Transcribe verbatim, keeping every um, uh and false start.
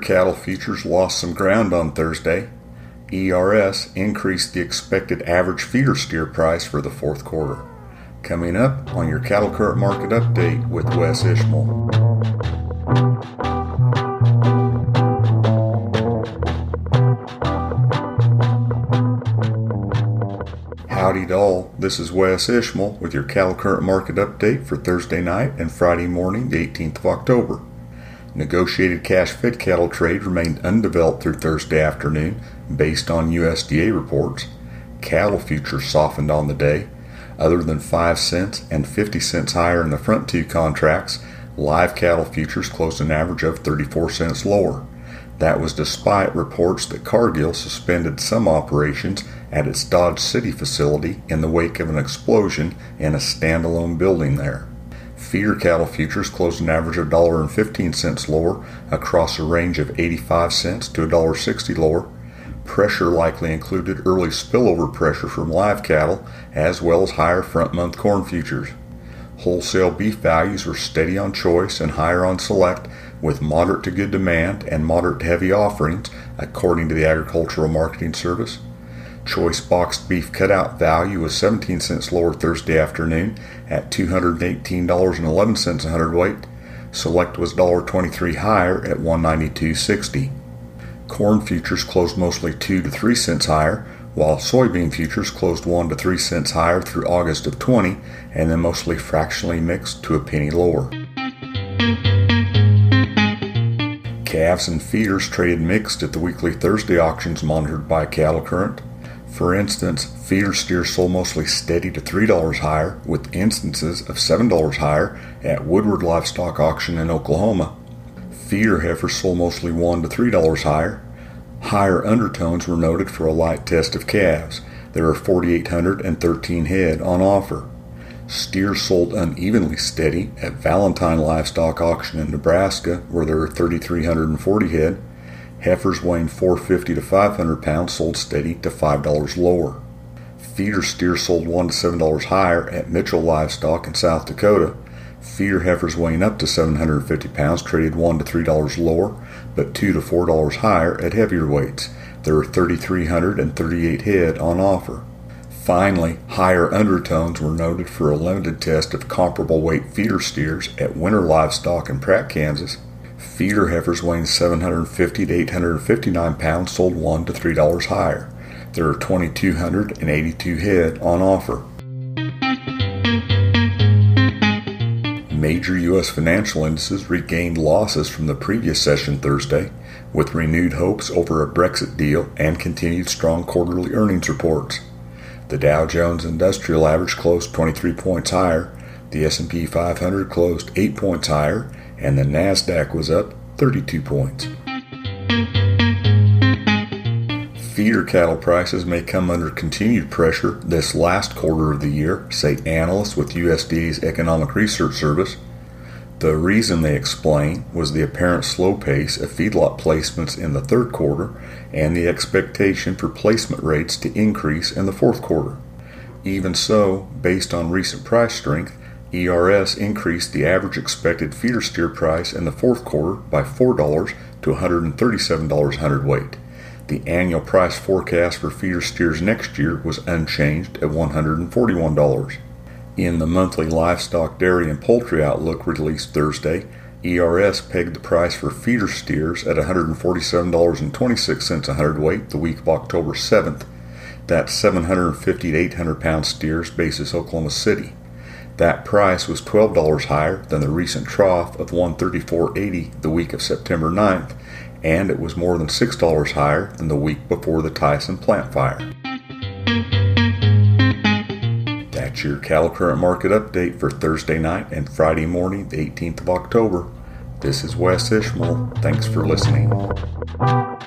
cattle futures lost some ground on Thursday. E R S increased the expected average feeder steer price for the fourth quarter. Coming up on your Cattle Current Market Update with Wes Ishmael. Howdy doll, this is Wes Ishmael with your Cattle Current Market Update for Thursday night and Friday morning, the eighteenth of October. Negotiated cash-fed cattle trade remained undeveloped through Thursday afternoon based on U S D A reports. Cattle futures softened on the day. Other than five cents and fifty cents higher in the front two contracts, live cattle futures closed an average of thirty-four cents lower. That was despite reports that Cargill suspended some operations at its Dodge City facility in the wake of an explosion in a standalone building there. Feeder cattle futures closed an average of one dollar and fifteen cents lower across a range of eighty-five cents to one dollar and sixty cents lower. Pressure likely included early spillover pressure from live cattle as well as higher front-month corn futures. Wholesale beef values were steady on choice and higher on select, with moderate to good demand and moderate to heavy offerings, according to the Agricultural Marketing Service. Choice boxed beef cutout value was seventeen cents lower Thursday afternoon at two hundred eighteen dollars and eleven cents a hundredweight. Select was one dollar and twenty-three cents higher at one hundred ninety-two dollars and sixty cents. Corn futures closed mostly two to three cents higher, while soybean futures closed one to three cents higher through August of twenty, and then mostly fractionally mixed to a penny lower. Calves and feeders traded mixed at the weekly Thursday auctions monitored by Cattle Current. For instance, feeder steers sold mostly steady to three dollars higher, with instances of seven dollars higher at Woodward Livestock Auction in Oklahoma. Feeder heifers sold mostly one to three dollars higher. Higher undertones were noted for a light test of calves. There are four thousand eight hundred thirteen head on offer. Steers sold unevenly steady at Valentine Livestock Auction in Nebraska, where there are three thousand three hundred forty head. Heifers weighing four hundred fifty to five hundred pounds sold steady to five dollars lower. Feeder steers sold one to seven dollars higher at Mitchell Livestock in South Dakota. Feeder heifers weighing up to seven hundred fifty pounds traded one to three dollars lower, but two to four dollars higher at heavier weights. There are three thousand three hundred thirty-eight head on offer. Finally, higher undertones were noted for a limited test of comparable weight feeder steers at Winter Livestock in Pratt, Kansas. Feeder heifers weighing seven hundred fifty to eight hundred fifty-nine pounds sold one to three dollars higher. There are two thousand two hundred eighty-two head on offer. Major U S financial indices regained losses from the previous session Thursday, with renewed hopes over a Brexit deal and continued strong quarterly earnings reports. The Dow Jones Industrial Average closed twenty-three points higher, the S and P five hundred closed eight points higher, and the NASDAQ was up thirty-two points. Feeder cattle prices may come under continued pressure this last quarter of the year, say analysts with U S D A's Economic Research Service. The reason, they explain, was the apparent slow pace of feedlot placements in the third quarter and the expectation for placement rates to increase in the fourth quarter. Even so, based on recent price strength, E R S increased the average expected feeder steer price in the fourth quarter by four dollars to one hundred thirty-seven dollars a hundredweight. The annual price forecast for feeder steers next year was unchanged at one hundred forty-one dollars. In the monthly livestock, dairy, and poultry outlook released Thursday, E R S pegged the price for feeder steers at one hundred forty-seven dollars and twenty-six cents a hundredweight the week of October seventh. That's seven hundred fifty to eight hundred pound steers basis Oklahoma City. That price was twelve dollars higher than the recent trough of one hundred thirty-four dollars and eighty cents the week of September ninth, and it was more than six dollars higher than the week before the Tyson plant fire. That's your Cattle Current Market Update for Thursday night and Friday morning, the eighteenth of October. This is Wes Ishmael. Thanks for listening.